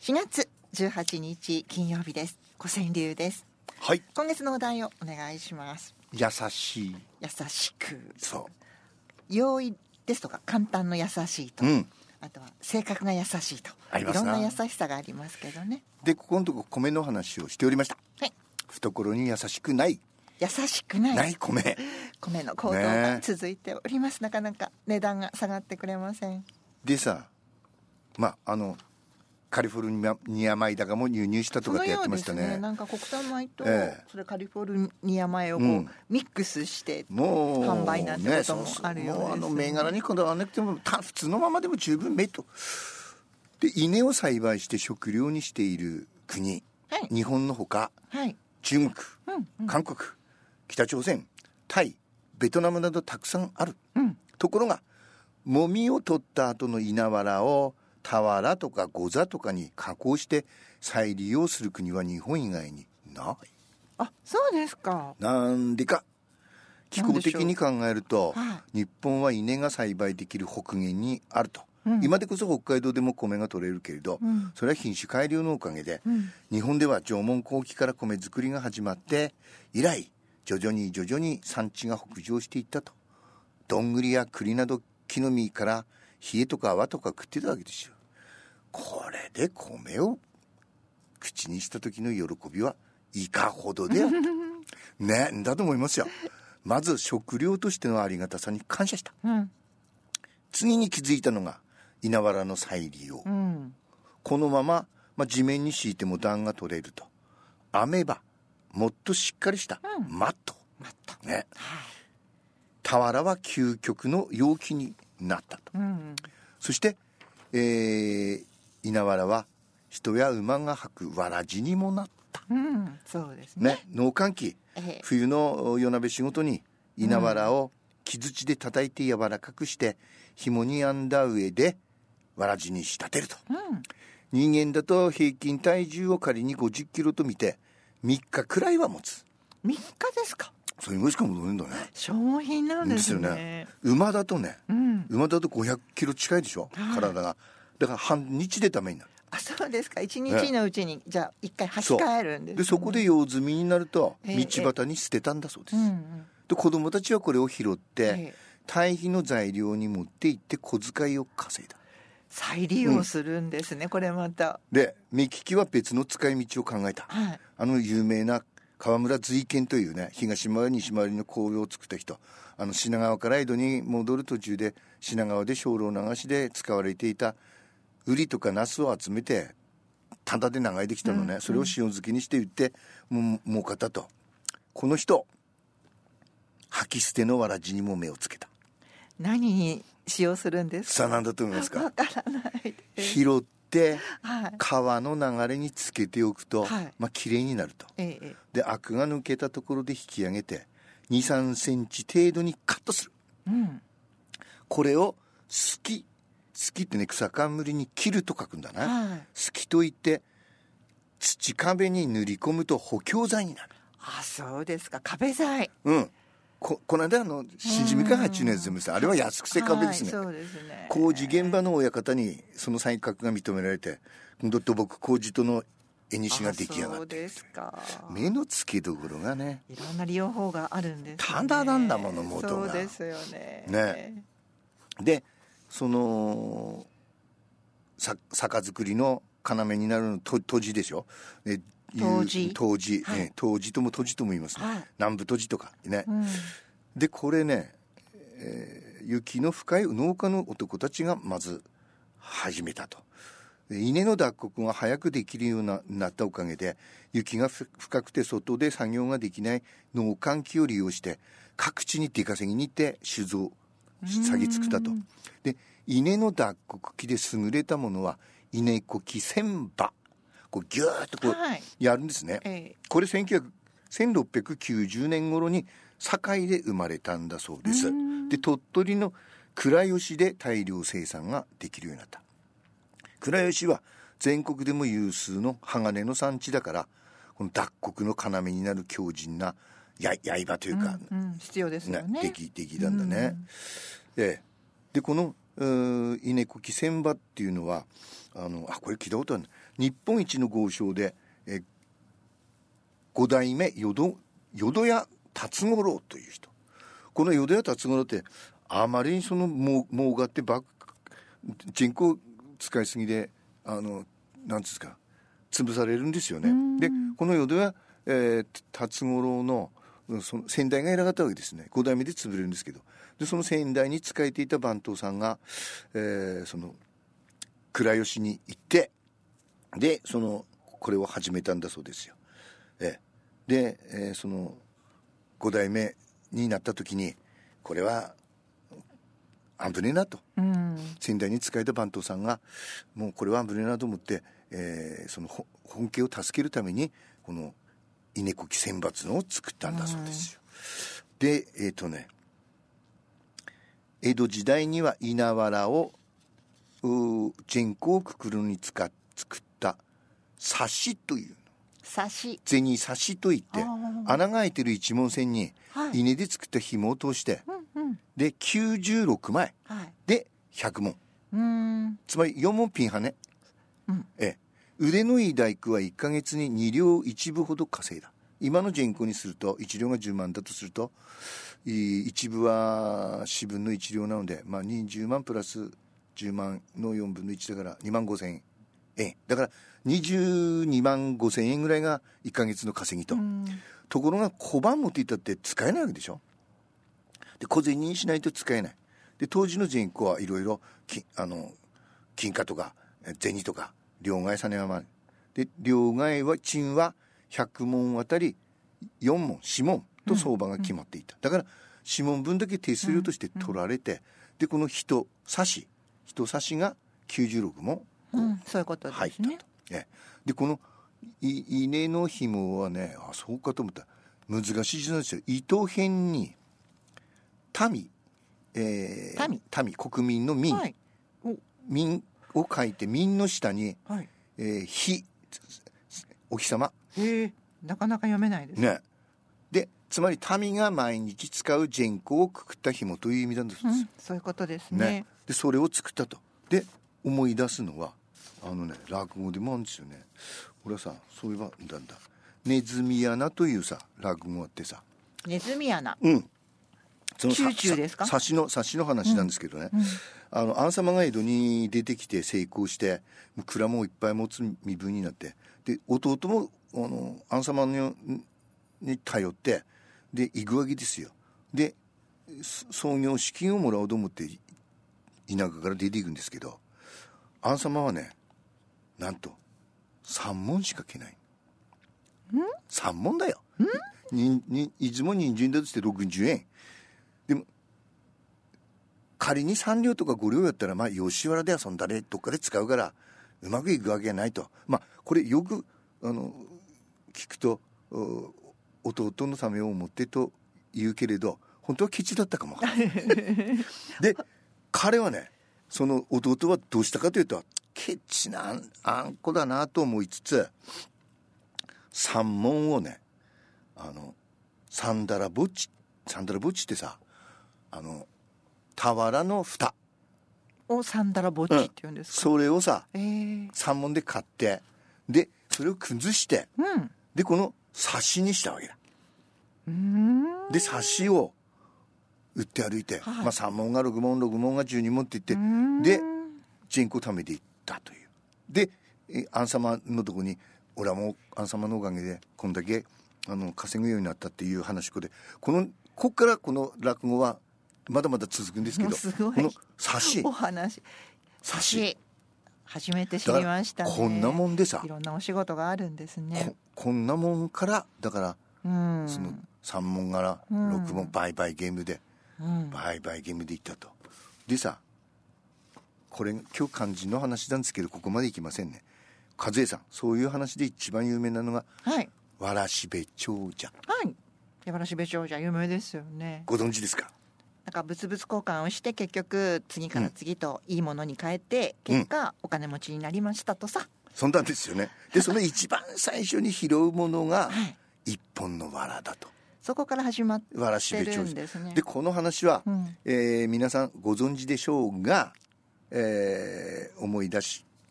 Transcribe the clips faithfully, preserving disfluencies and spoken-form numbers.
しがつじゅうはちにち金曜日です。小川流です。 はい、 今月のお題をお願いします。 優しい、 優しく、 そう容易ですとか簡単の優しいと、うん、あとは性格が優しいと、いろんな優しさがありますけどね。 でここのとこ米の話をしておりました。はい、懐に優しくない優しくないない米米の高騰が続いております、ね、なかなか値段が下がってくれません。 でさ、まああのカリフォルニア米だかも輸入したとかってやってました ね, ねなんか国産米と、えー、それカリフォルニア米をこう、うん、ミックスして販売なんてこともあるようです、ね、 もうあの銘柄にこだわらなくても普通のままでも十分メイトで、稲を栽培して食料にしている国、はい、日本のほか、はい、中国、うんうん、韓国、北朝鮮、タイ、ベトナムなどたくさんある、うん、ところがもみを取った後の稲わらを俵とかゴザとかに加工して再利用する国は日本以外にない。 あ、そうですか。 なんでか、気候的に考えると、はい、日本は稲が栽培できる北限にあると、うん、今でこそ北海道でも米が取れるけれど、うん、それは品種改良のおかげで、うん、日本では縄文後期から米作りが始まって以来徐々に徐々に産地が北上していったと。どんぐりや栗など木の実から冷えとか泡とか食ってたわけですよ。これで米を口にした時の喜びはいかほどであったね、だと思いますよ。まず食料としてのありがたさに感謝した、うん、次に気づいたのが稲わらの再利用、うん、このまま、まあ、地面に敷いても暖が取れると、編めばもっとしっかりした、うん、マット、マット、ね、俵は究極の容器になったと、うん、そして、えー、稲わらは人や馬が履くわらじにもなった、 うん、そうですね。 ね、農閑期、えー、冬の夜鍋仕事に稲わらを木槌で叩いて柔らかくして紐に編んだ上でわらじに仕立てると、うん、人間だと平均体重を仮にごじゅっキロと見てみっかくらいは持つ。 みっかですか。 それぐらいしか戻るんだね。 消耗品なんですね。 ですよね。馬だとね、うん、馬だとごひゃくキロ近いでしょ、はい、体が。だから半日でダメになる。 あ、そうですか。一日のうちに、ね、じゃあ一回履き替えるんですね。 でそこで用済みになると道端に捨てたんだそうです、えーうんうん、で子供たちはこれを拾って堆肥の材料に持って行って小遣いを稼いだ。 再利用するんですね、うん、これまた。 で目利きは別の使い道を考えた、はい、あの有名な河村随賢というね、東回り西回りの工業を作った人、あの品川から江戸に戻る途中で品川で精霊流しで使われていたウリとかナスを集めてタダで流れてきたのね、うん、それを塩漬けにして売ってもう儲かったと。この人吐き捨てのわらじにも目をつけた。 何に使用するんですか。 さあ何だと思いますか。 わからないです。 拾って川の流れにつけておくと、はい、まあ綺麗になると、ええ、でアクが抜けたところで引き上げて にさんセンチ程度にカットする、うん、これをすきすきってね、草冠に切ると書くんだな、はい、すきといって土壁に塗り込むと補強材になる。 あ、そうですか。壁材。 うん。こ, この間あの新宿みかんはちねんずつあれは安くせ壁ですね、 はい、そうですね。 工事現場の親方にその才覚が認められて土木工事との絵西が出来上がって。 そうですか。 目の付けどころがね、 いろんな利用法があるんですね。 ただなんだもの元が。 そうですよね。 ねでその酒造りの要になるのと杜氏でしょ。で杜氏、 杜氏、はいね、杜氏とも杜氏とも言いますね、はい、南部杜氏とかね、うん、でこれね、えー、雪の深い農家の男たちがまず始めたと。で稲の脱穀が早くできるようになったおかげで雪が深くて外で作業ができない農閑期を利用して各地に出稼ぎに行って酒造下げ作ったと。で稲の脱穀機で優れたものは稲こき千羽、こうギューッとこうやるんですね、はい、えー、これせんろっぴゃくきゅうじゅうねん頃に堺で生まれたんだそうです。で鳥取の倉吉で大量生産ができるようになった。倉吉は全国でも有数の鋼の産地だから、この脱穀の要になる強靭なや刃というか、 うんうん、必要ですよね。 できできたんだね、うん、で, でこの稲こき千羽っていうのはあのあこれ聞いたことある。 日本一の豪商で、えー、ご代目淀屋辰五郎という人。この淀屋辰五郎ってあまりにそのも儲かってば人口使いすぎであのなんですか潰されるんですよね。でこの淀屋、えー、辰五郎のその先代が偉かったわけですね。ご代目で潰れるんですけど、でその先代に仕えていた番頭さんが、えー、その倉吉に行って、でそのこれを始めたんだそうですよ。えー、で、えー、そのご代目になった時にこれは危ねえなと、うん、先代に仕えた番頭さんがもうこれは危ねえなと思って、えー、その本家を助けるためにこの稲こき選抜のを作ったんだそうですよ。うん、でえっ、ー、とね江戸時代には稲わらを人口をくくるのに使っ作った刺しという刺し銭刺しといって穴が開いてる一文線に稲で作った紐を通して、はいうんうん、できゅうじゅうろくまい、はい、でひゃくもん、うーんつまりよんもんピンハネ、うん、え腕のいい大工はいっかげつにに両いち部ほど稼いだ。今の人口にするといち両がじゅうまんだとするといち部はよんぶんのいち両なので、まあ、にじゅうまんプラスじゅうまんのよんぶんのいちだからにまんごせんえんだからにじゅうにまんごせんえんぐらいがいっかげつの稼ぎと。ところが小判持っていったって使えないわけでしょ。で小銭にしないと使えない。で当時の人口はいろいろあの金貨とか銭とか両替さねはまる。で両替は賃はひゃくもんあたりよんもんよんもんと相場が決まっていた。だからよんもんぶんだけ手数料として取られて、でこの人差し人差しがきゅうじゅうろくもん、うん、 そういうことですね。入ったと。 でこの稲の紐はね、あそうかと思ったら難しい字なんですよ。糸辺に民、えー、民, 民国民の民、はい、民を書いて民の下に、はいえー、日お日様。 へえ、なかなか読めないですね。 でつまり民が毎日使う人口をくくった紐という意味なんです、うん、 そういうことです ね, ねでそれを作ったと。で思い出すのはあのね落語でもあるんですよね。俺はさそういえばなんだネズミ穴というさ落語あってさ。 ネズミ穴、 うんそのチューチューですか。 察しの察しの話なんですけどね、うんうん、あのアン様が江戸に出てきて成功して蔵もいっぱい持つ身分になって、で弟もあのアン様にに頼ってで行くわけですよ。で創業資金をもらおうと思って田舎から出ていくんですけど、アン様はねなんとさんもんしかけない。んさんもんだよ。んににいつも人参だとしてろくじゅうえんでも仮にさん両とかご両やったらまあ吉原で遊んだねどっかで使うからうまくいくわけがないと。まあこれよくあの聞くと弟のためを思ってと言うけれど本当はケチだったかもわからないで彼はねその弟はどうしたかというとケチなあんこだなと思いつつ三文をねあのサンダラぼっちサンダラぼっちってさあの俵の蓋をサンダラぼっちって言うんですか、 うん、それをさ、 えー、 三文で買ってでそれを崩して、うん、でこの刺しにしたわけだ。 うーんで刺しを売って歩いて、はいまあ、さん文がろく文ろく文がじゅうに文って言ってで人口貯めていったという。でアン様のとこに俺はもうアン様のおかげでこんだけあの稼ぐようになったっていう話でこのこっからこの落語はまだまだ続くんですけどすごいこの刺しお話刺し初めて知りましたね。 こんなもんでさいろんなお仕事があるんですね。 こ, こんなもんからだから、うん、そのさん文からろく文売買ゲームで、うん、売買ゲームでいったと。でさこれ今日漢字の話なんですけどここまでいきませんね。和江さんそういう話で一番有名なのが、はい、わらしべ長者。 はいわらしべ長者有名ですよね。 ご存知ですか。 なんか物々交換をして結局次から次といいものに変えて、うん、結果お金持ちになりましたとさ。 そんなんですよね。でその一番最初に拾うものが一本のわらだと。 そこから始まってるんですね。 でこの話は、うんえー、皆さんご存知でしょうが、えー、思い出し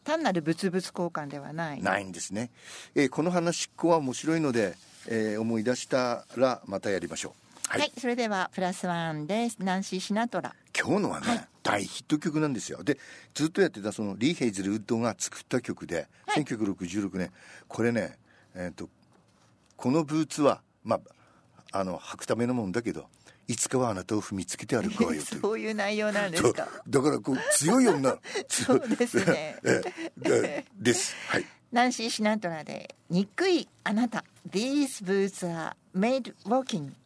単なる物々交換ではないないんですね、えー、この話っこは面白いので、えー、思い出したらまたやりましょう。 はい、はい、それではプラスワンです。ナンシー・シナトラ。 今日のはね、はい、大ヒット曲なんですよ。でずっとやってたそのリー・ヘイズルウッドが作った曲で、はい、せんきゅうひゃくろくじゅうろくねんこれね、えー、とこのブーツはまああの履くためのもんだけどいつかはあなたを踏みつけて歩くわよというそういう内容なんですか。 だからこう強い女そうですねです、はい、 ナンシー・シナトラで憎いあなた These boots are made walking